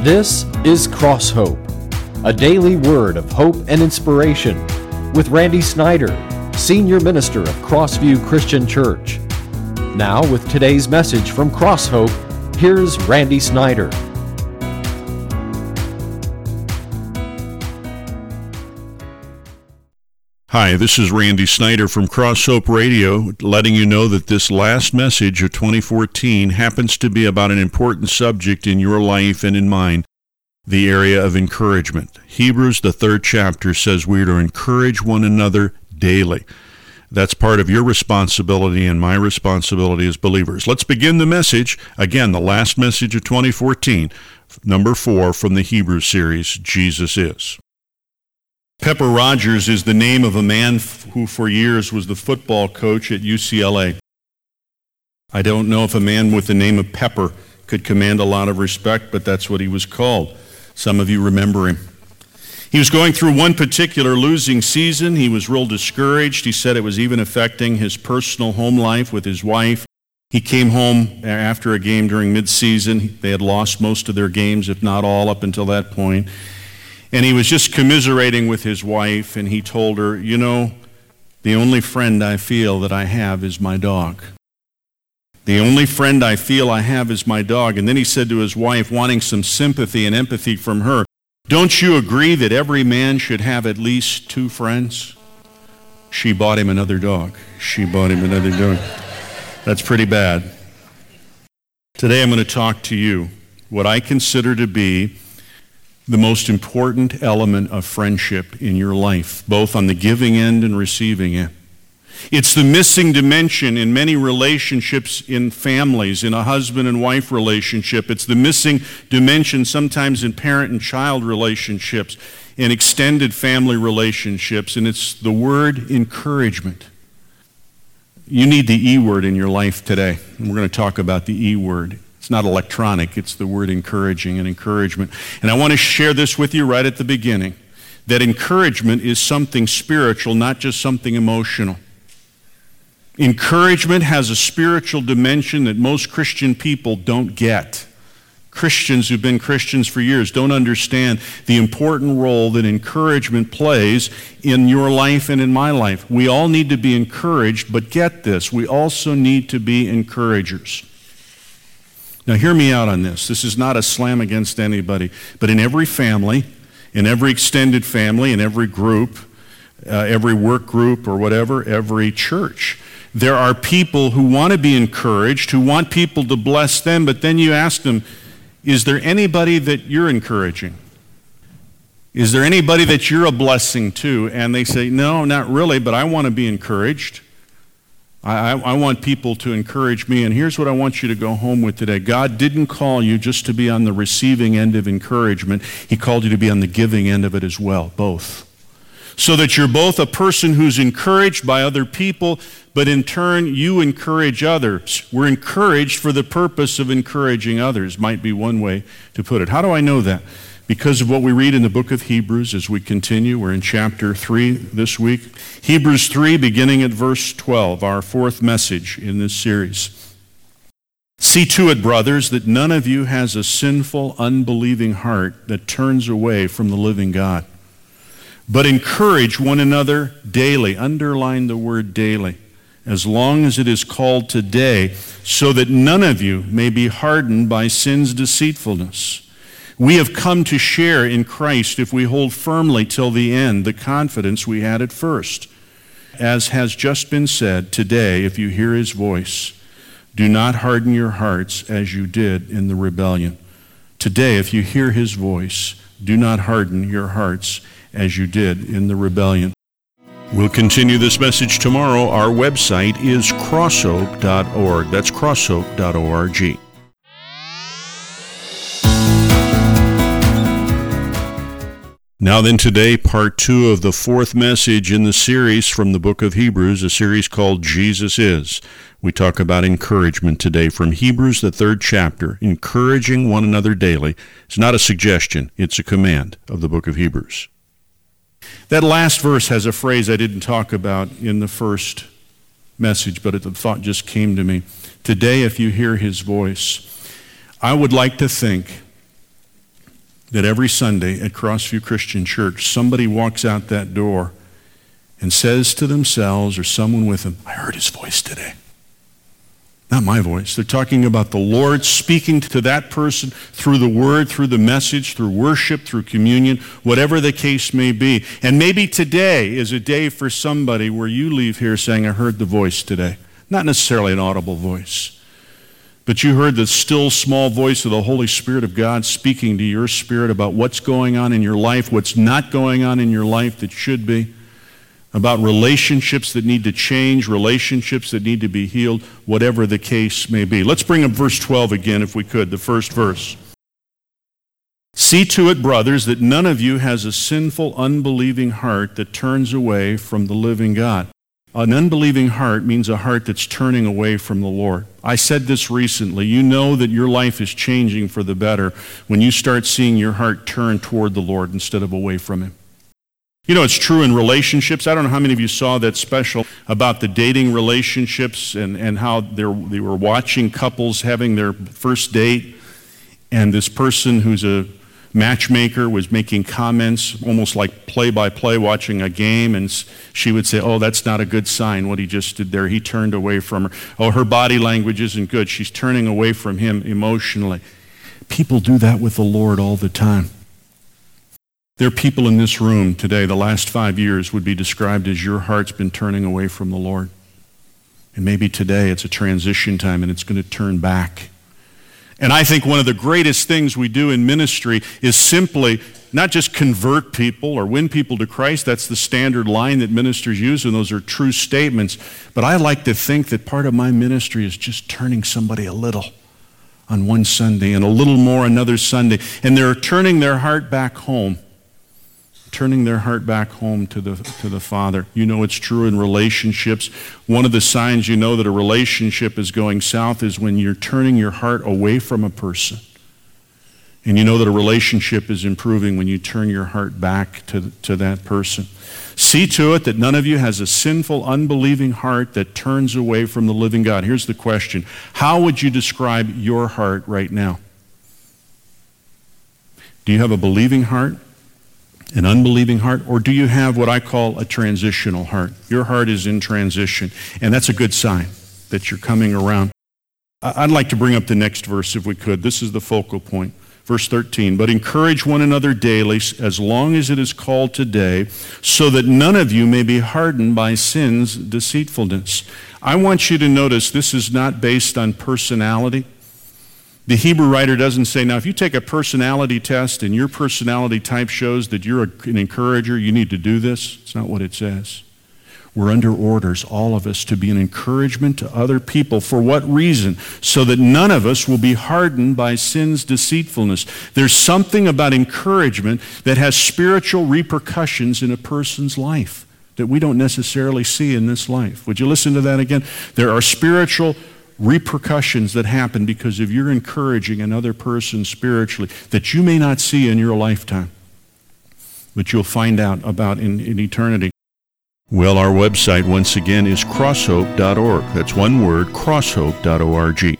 This is Cross Hope, a daily word of hope and inspiration with Randy Snyder, Senior Minister of Crossview Christian Church. Now with today's message from Cross Hope, here's Randy Snyder. Hi, this is Randy Snyder from Cross Hope Radio, letting you know that this last message of 2014 happens to be about an important subject in your life and in mine, the area of encouragement. Hebrews, the 3rd chapter, says we are to encourage one another daily. That's part of your responsibility and my responsibility as believers. Let's begin the message. Again, the last message of 2014, number 4 from the Hebrews series, Jesus Is. Pepper Rogers is the name of a man who for years was the football coach at UCLA. I don't know if a man with the name of Pepper could command a lot of respect, but that's what he was called. Some of you remember him. He was going through one particular losing season. He was real discouraged. He said it was even affecting his personal home life with his wife. He came home after a game during midseason. They had lost most of their games, if not all, up until that point. And he was just commiserating with his wife, and he told her, you know, the only friend I feel that I have is my dog. The only friend I feel I have is my dog. And then he said to his wife, wanting some sympathy and empathy from her, don't you agree that every man should have at least 2 friends? She bought him another dog. That's pretty bad. Today I'm going to talk to you what I consider to be the most important element of friendship in your life, both on the giving end and receiving end. It's the missing dimension in many relationships in families, in a husband and wife relationship. It's the missing dimension sometimes in parent and child relationships, in extended family relationships, and it's the word encouragement. You need the E word in your life today, and we're going to talk about the E word. It's not electronic, it's the word encouraging and encouragement. And I want to share this with you right at the beginning, that encouragement is something spiritual, not just something emotional. Encouragement has a spiritual dimension that most Christian people don't get. Christians who've been Christians for years don't understand the important role that encouragement plays in your life and in my life. We all need to be encouraged, but get this, we also need to be encouragers. Now hear me out on this. This is not a slam against anybody, but in every family, in every extended family, in every group, every work group or whatever, every church, there are people who want to be encouraged, who want people to bless them, but then you ask them, is there anybody that you're encouraging? Is there anybody that you're a blessing to? And they say, no, not really, but I want to be encouraged. I want people to encourage me, and here's what I want you to go home with today. God didn't call you just to be on the receiving end of encouragement. He called you to be on the giving end of it as well, both. So that you're both a person who's encouraged by other people, but in turn you encourage others. We're encouraged for the purpose of encouraging others, might be one way to put it. How do I know that? Because of what we read in the book of Hebrews as we continue. We're in chapter 3 this week. Hebrews 3, beginning at verse 12, our 4th message in this series. See to it, brothers, that none of you has a sinful, unbelieving heart that turns away from the living God. But encourage one another daily. Underline the word daily. As long as it is called today, so that none of you may be hardened by sin's deceitfulness. We have come to share in Christ if we hold firmly till the end the confidence we had at first. As has just been said, today, if you hear his voice, do not harden your hearts as you did in the rebellion. Today, if you hear his voice, do not harden your hearts as you did in the rebellion. We'll continue this message tomorrow. Our website is crosshope.org. That's crosshope.org. Now then today, part 2 of the 4th message in the series from the book of Hebrews, a series called Jesus Is. We talk about encouragement today from Hebrews, the 3rd chapter, encouraging one another daily. It's not a suggestion, it's a command of the book of Hebrews. That last verse has a phrase I didn't talk about in the first message, but the thought just came to me. Today, if you hear his voice, I would like to think that every Sunday at Crossview Christian Church, somebody walks out that door and says to themselves or someone with them, I heard his voice today. Not my voice. They're talking about the Lord speaking to that person through the word, through the message, through worship, through communion, whatever the case may be. And maybe today is a day for somebody where you leave here saying, I heard the voice today. Not necessarily an audible voice, but you heard the still small voice of the Holy Spirit of God speaking to your spirit about what's going on in your life, what's not going on in your life that should be, about relationships that need to change, relationships that need to be healed, whatever the case may be. Let's bring up verse 12 again, if we could, the first verse. See to it, brothers, that none of you has a sinful, unbelieving heart that turns away from the living God. An unbelieving heart means a heart that's turning away from the Lord. I said this recently. You know that your life is changing for the better when you start seeing your heart turn toward the Lord instead of away from Him. You know, it's true in relationships. I don't know how many of you saw that special about the dating relationships and how they were watching couples having their first date, and this person who's a matchmaker was making comments almost like play-by-play watching a game, and she would say, oh, that's not a good sign what he just did there. He turned away from her. Oh, her body language isn't good. She's turning away from him emotionally. People do that with the Lord all the time. There are people in this room today, the last 5 years would be described as your heart's been turning away from the Lord. And maybe today it's a transition time and it's going to turn back. And I think one of the greatest things we do in ministry is simply not just convert people or win people to Christ. That's the standard line that ministers use, and those are true statements. But I like to think that part of my ministry is just turning somebody a little on one Sunday and a little more another Sunday. And they're turning their heart back home. Turning their heart back home to the Father. You know it's true in relationships. One of the signs you know that a relationship is going south is when you're turning your heart away from a person. And you know that a relationship is improving when you turn your heart back to that person. See to it that none of you has a sinful, unbelieving heart that turns away from the living God. Here's the question. How would you describe your heart right now? Do you have a believing heart? An unbelieving heart? Or do you have what I call a transitional heart? Your heart is in transition, and that's a good sign that you're coming around. I'd like to bring up the next verse if we could. This is the focal point. Verse 13, but encourage one another daily as long as it is called today, so that none of you may be hardened by sin's deceitfulness. I want you to notice this is not based on personality. The Hebrew writer doesn't say, now if you take a personality test and your personality type shows that you're an encourager, you need to do this. It's not what it says. We're under orders, all of us, to be an encouragement to other people. For what reason? So that none of us will be hardened by sin's deceitfulness. There's something about encouragement that has spiritual repercussions in a person's life that we don't necessarily see in this life. Would you listen to that again? There are spiritual repercussions that happen because of your encouraging another person spiritually that you may not see in your lifetime, but you'll find out about in eternity. Well, our website, once again, is crosshope.org. That's one word, crosshope.org.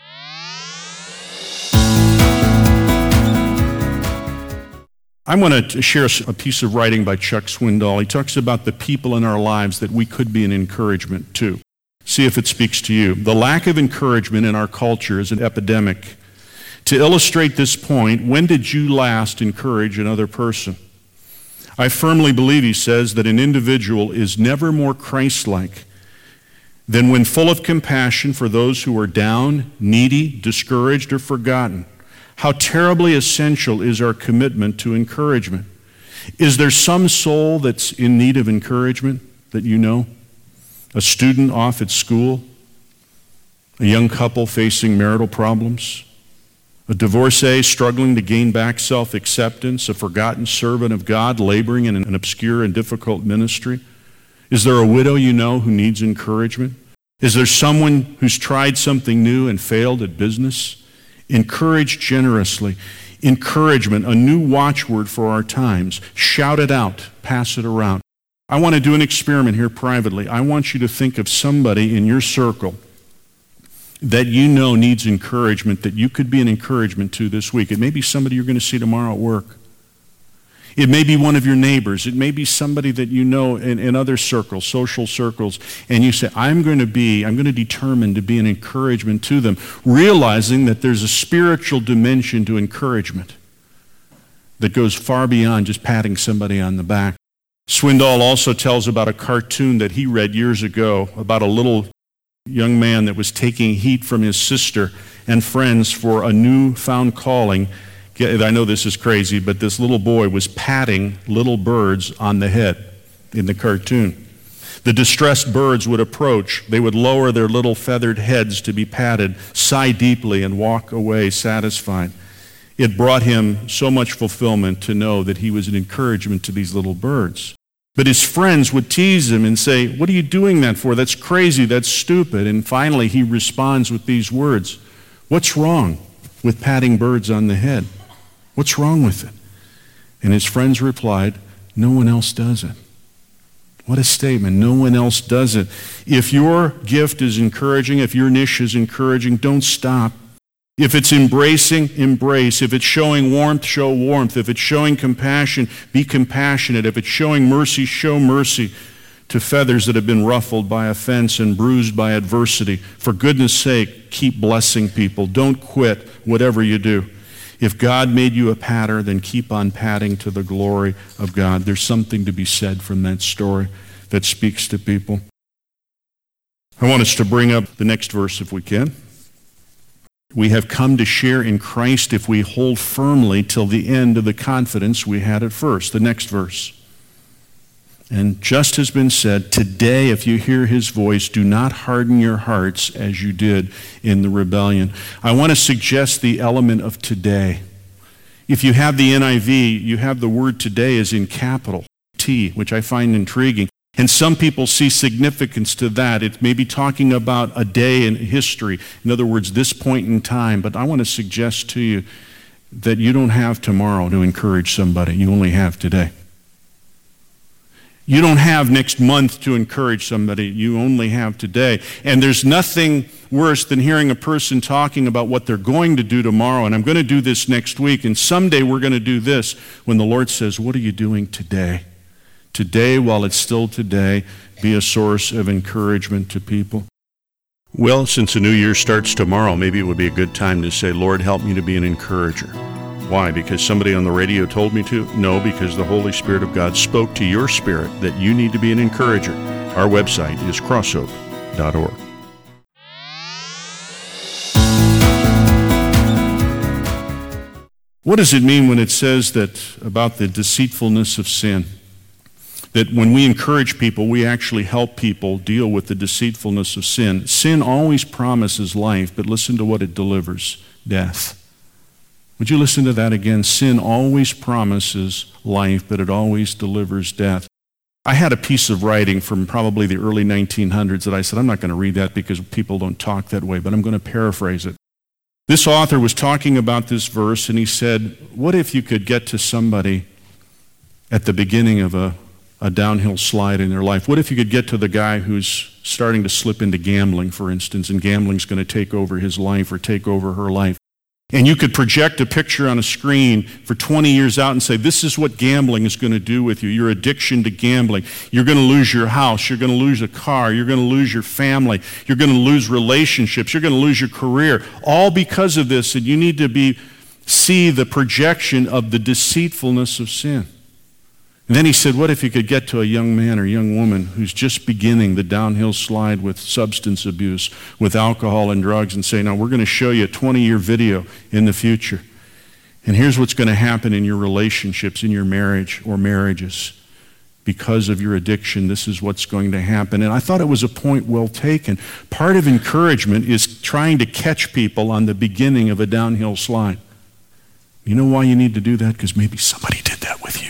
I want to share a piece of writing by Chuck Swindoll. He talks about the people in our lives that we could be an encouragement to. See if it speaks to you. The lack of encouragement in our culture is an epidemic. To illustrate this point, when did you last encourage another person? I firmly believe, he says, that an individual is never more Christ-like than when full of compassion for those who are down, needy, discouraged, or forgotten. How terribly essential is our commitment to encouragement. Is there some soul that's in need of encouragement that you know? A student off at school, a young couple facing marital problems, a divorcee struggling to gain back self-acceptance, a forgotten servant of God laboring in an obscure and difficult ministry. Is there a widow you know who needs encouragement? Is there someone who's tried something new and failed at business? Encourage generously. Encouragement, a new watchword for our times. Shout it out, pass it around. I want to do an experiment here privately. I want you to think of somebody in your circle that you know needs encouragement, that you could be an encouragement to this week. It may be somebody you're going to see tomorrow at work. It may be one of your neighbors. It may be somebody that you know in other circles, social circles, and you say, I'm going to determine to be an encouragement to them, realizing that there's a spiritual dimension to encouragement that goes far beyond just patting somebody on the back. Swindoll also tells about a cartoon that he read years ago about a little young man that was taking heat from his sister and friends for a newfound calling. I know this is crazy, but this little boy was patting little birds on the head in the cartoon. The distressed birds would approach. They would lower their little feathered heads to be patted, sigh deeply, and walk away satisfied. It brought him so much fulfillment to know that he was an encouragement to these little birds. But his friends would tease him and say, what are you doing that for? That's crazy, that's stupid. And finally he responds with these words, what's wrong with patting birds on the head? What's wrong with it? And his friends replied, no one else does it. What a statement. No one else does it. If your gift is encouraging, if your niche is encouraging, don't stop. If it's embracing, embrace. If it's showing warmth, show warmth. If it's showing compassion, be compassionate. If it's showing mercy, show mercy to feathers that have been ruffled by offense and bruised by adversity. For goodness sake, keep blessing people. Don't quit whatever you do. If God made you a patter, then keep on patting to the glory of God. There's something to be said from that story that speaks to people. I want us to bring up the next verse if we can. We have come to share in Christ if we hold firmly till the end of the confidence we had at first. The next verse. And just has been said, today if you hear his voice, do not harden your hearts as you did in the rebellion. I want to suggest the element of today. If you have the NIV, you have the word today as in capital T, which I find intriguing. And some people see significance to that. It may be talking about a day in history. In other words, this point in time. But I want to suggest to you that you don't have tomorrow to encourage somebody. You only have today. You don't have next month to encourage somebody. You only have today. And there's nothing worse than hearing a person talking about what they're going to do tomorrow. And I'm going to do this next week. And someday we're going to do this. When the Lord says, what are you doing today? Today, while it's still today, be a source of encouragement to people. Well, since the new year starts tomorrow, maybe it would be a good time to say, Lord, help me to be an encourager. Why? Because somebody on the radio told me to? No, because the Holy Spirit of God spoke to your spirit that you need to be an encourager. Our website is crosshope.org. What does it mean when it says that about the deceitfulness of sin? That when we encourage people, we actually help people deal with the deceitfulness of sin. Sin always promises life, but listen to what it delivers, death. Would you listen to that again? Sin always promises life, but it always delivers death. I had a piece of writing from probably the early 1900s that I said, I'm not going to read that because people don't talk that way, but I'm going to paraphrase it. This author was talking about this verse, and he said, what if you could get to somebody at the beginning of a downhill slide in their life? What if you could get to the guy who's starting to slip into gambling, for instance, and gambling's going to take over his life or take over her life? And you could project a picture on a screen for 20 years out and say, this is what gambling is going to do with you, your addiction to gambling. You're going to lose your house. You're going to lose a car. You're going to lose your family. You're going to lose relationships. You're going to lose your career, all because of this. And you need to see the projection of the deceitfulness of sin. And then he said, what if you could get to a young man or young woman who's just beginning the downhill slide with substance abuse, with alcohol and drugs, and say, now we're going to show you a 20-year video in the future. And here's what's going to happen in your relationships, in your marriage or marriages. Because of your addiction, this is what's going to happen. And I thought it was a point well taken. Part of encouragement is trying to catch people on the beginning of a downhill slide. You know why you need to do that? Because maybe somebody did that with you.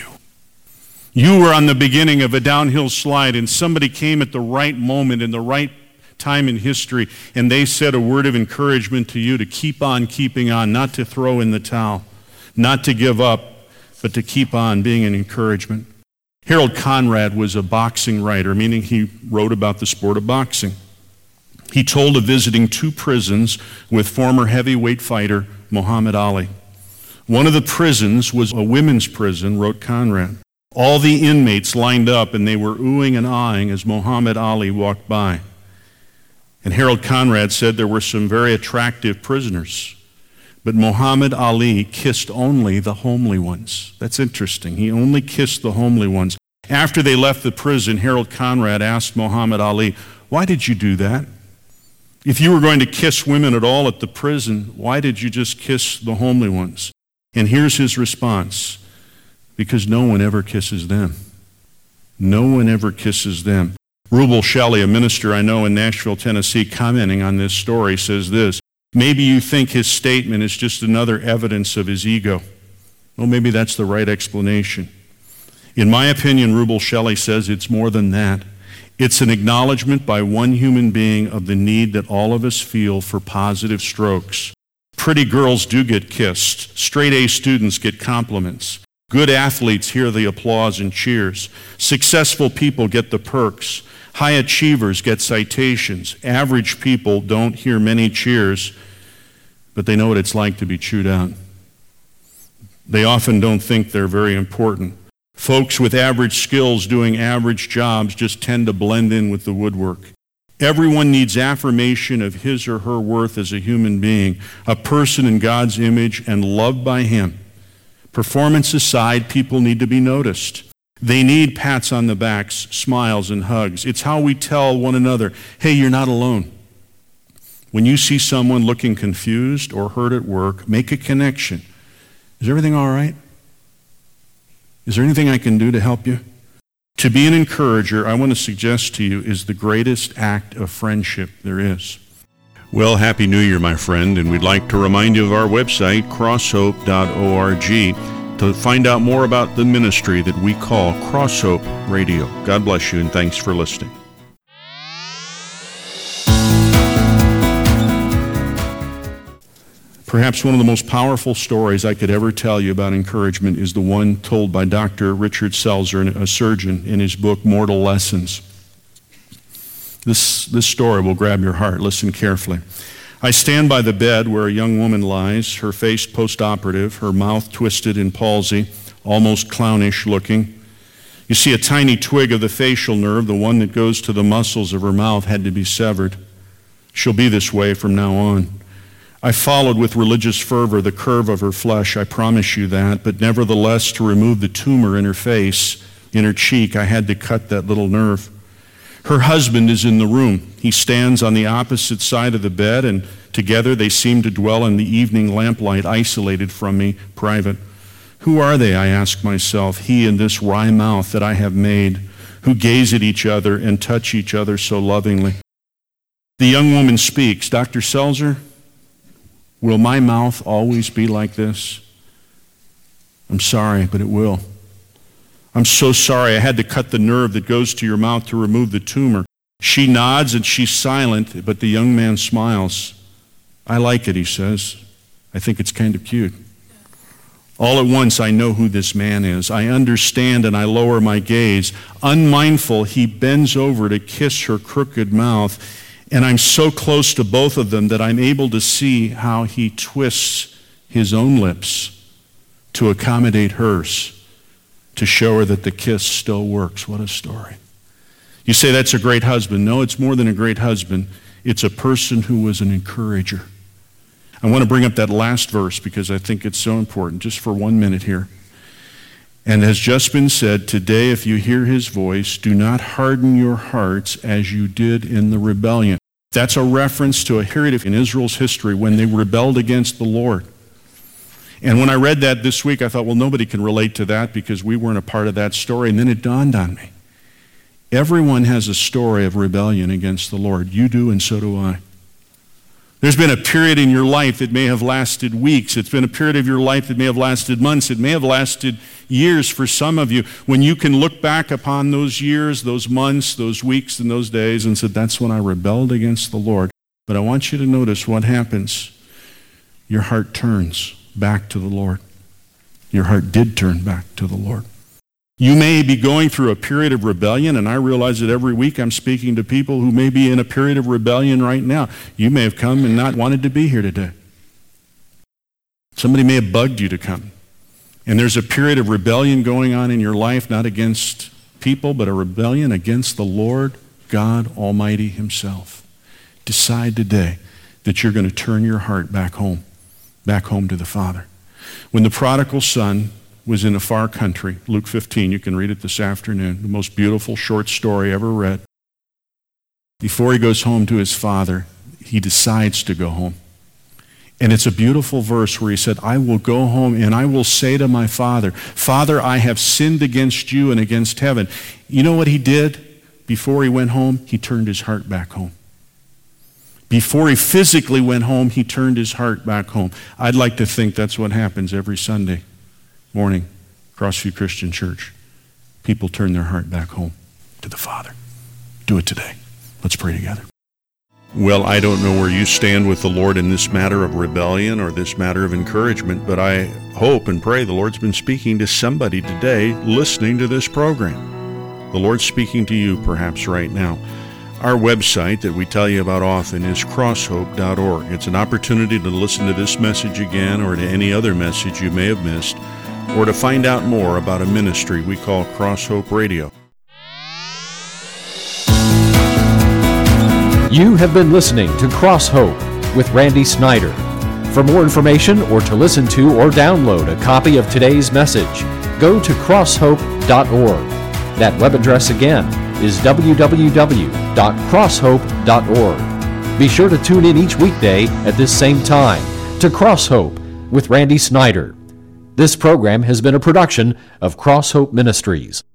You were on the beginning of a downhill slide, and somebody came at the right moment in the right time in history, and they said a word of encouragement to you to keep on keeping on, not to throw in the towel, not to give up, but to keep on being an encouragement. Harold Conrad was a boxing writer, meaning he wrote about the sport of boxing. He told of visiting 2 prisons with former heavyweight fighter Muhammad Ali. One of the prisons was a women's prison, wrote Conrad. All the inmates lined up and they were oohing and aahing as Muhammad Ali walked by. And Harold Conrad said there were some very attractive prisoners, but Muhammad Ali kissed only the homely ones. That's interesting. He only kissed the homely ones. After they left the prison, Harold Conrad asked Muhammad Ali, "Why did you do that? If you were going to kiss women at all at the prison, why did you just kiss the homely ones?" And here's his response: because no one ever kisses them. No one ever kisses them. Rubel Shelley, a minister I know in Nashville, Tennessee, commenting on this story, says this: maybe you think his statement is just another evidence of his ego. Well, maybe that's the right explanation. In my opinion, Rubel Shelley says it's more than that. It's an acknowledgement by one human being of the need that all of us feel for positive strokes. Pretty girls do get kissed. Straight-A students get compliments. Good athletes hear the applause and cheers. Successful people get the perks. High achievers get citations. Average people don't hear many cheers, but they know what it's like to be chewed out. They often don't think they're very important. Folks with average skills doing average jobs just tend to blend in with the woodwork. Everyone needs affirmation of his or her worth as a human being, a person in God's image and loved by Him. Performance aside, people need to be noticed. They need pats on the backs, smiles, and hugs. It's how we tell one another, hey, you're not alone. When you see someone looking confused or hurt at work, make a connection. Is everything all right? Is there anything I can do to help you? To be an encourager, I want to suggest to you, is the greatest act of friendship there is. Well, Happy New Year, my friend, and we'd like to remind you of our website, crosshope.org, to find out more about the ministry that we call Cross Hope Radio. God bless you, and thanks for listening. Perhaps one of the most powerful stories I could ever tell you about encouragement is the one told by Dr. Richard Selzer, a surgeon, in his book, Mortal Lessons. This story will grab your heart. Listen carefully. I stand by the bed where a young woman lies, her face post-operative, her mouth twisted in palsy, almost clownish looking. You see, a tiny twig of the facial nerve, the one that goes to the muscles of her mouth, had to be severed. She'll be this way from now on. I followed with religious fervor the curve of her flesh, I promise you that, but nevertheless, to remove the tumor in her face, in her cheek, I had to cut that little nerve. Her husband is in the room. He stands on the opposite side of the bed, and together they seem to dwell in the evening lamplight, isolated from me, private. Who are they, I ask myself, he and this wry mouth that I have made, who gaze at each other and touch each other so lovingly? The young woman speaks. Dr. Selzer, will my mouth always be like this? I'm sorry, but it will. I'm so sorry. I had to cut the nerve that goes to your mouth to remove the tumor. She nods and she's silent, but the young man smiles. I like it, he says. I think it's kind of cute. All at once, I know who this man is. I understand and I lower my gaze. Unmindful, he bends over to kiss her crooked mouth, and I'm so close to both of them that I'm able to see how he twists his own lips to accommodate hers, to show her that the kiss still works. What a story. You say that's a great husband. No, it's more than a great husband. It's a person who was an encourager. I want to bring up that last verse because I think it's so important, just for 1 minute here. And has just been said, today if you hear his voice, do not harden your hearts as you did in the rebellion. That's a reference to a period in Israel's history when they rebelled against the Lord. And when I read that this week, I thought, well, nobody can relate to that because we weren't a part of that story. And then it dawned on me. Everyone has a story of rebellion against the Lord. You do, and so do I. There's been a period in your life that may have lasted weeks. It's been a period of your life that may have lasted months. It may have lasted years for some of you, when you can look back upon those years, those months, those weeks, and those days and said, that's when I rebelled against the Lord. But I want you to notice what happens. Your heart turns back to the Lord. Your heart did turn back to the Lord. You may be going through a period of rebellion, and I realize that every week I'm speaking to people who may be in a period of rebellion right now. You may have come and not wanted to be here today. Somebody may have bugged you to come. And there's a period of rebellion going on in your life, not against people, but a rebellion against the Lord God Almighty himself. Decide today that you're going to turn your heart back home to the Father. When the prodigal son was in a far country, Luke 15, you can read it this afternoon, the most beautiful short story ever read. Before he goes home to his father, he decides to go home. And it's a beautiful verse where he said, I will go home and I will say to my father, Father, I have sinned against you and against heaven. You know what he did before he went home? He turned his heart back home. Before he physically went home, he turned his heart back home. I'd like to think that's what happens every Sunday morning, Crossview Christian Church. People turn their heart back home to the Father. Do it today. Let's pray together. Well, I don't know where you stand with the Lord in this matter of rebellion or this matter of encouragement, but I hope and pray the Lord's been speaking to somebody today listening to this program. The Lord's speaking to you perhaps right now. Our website that we tell you about often is crosshope.org. It's an opportunity to listen to this message again or to any other message you may have missed, or to find out more about a ministry we call Cross Hope Radio. You have been listening to Cross Hope with Randy Snyder. For more information or to listen to or download a copy of today's message, go to crosshope.org. That web address again is www.crosshope.org. Be sure to tune in each weekday at this same time to Cross Hope with Randy Snyder. This program has been a production of Cross Hope Ministries.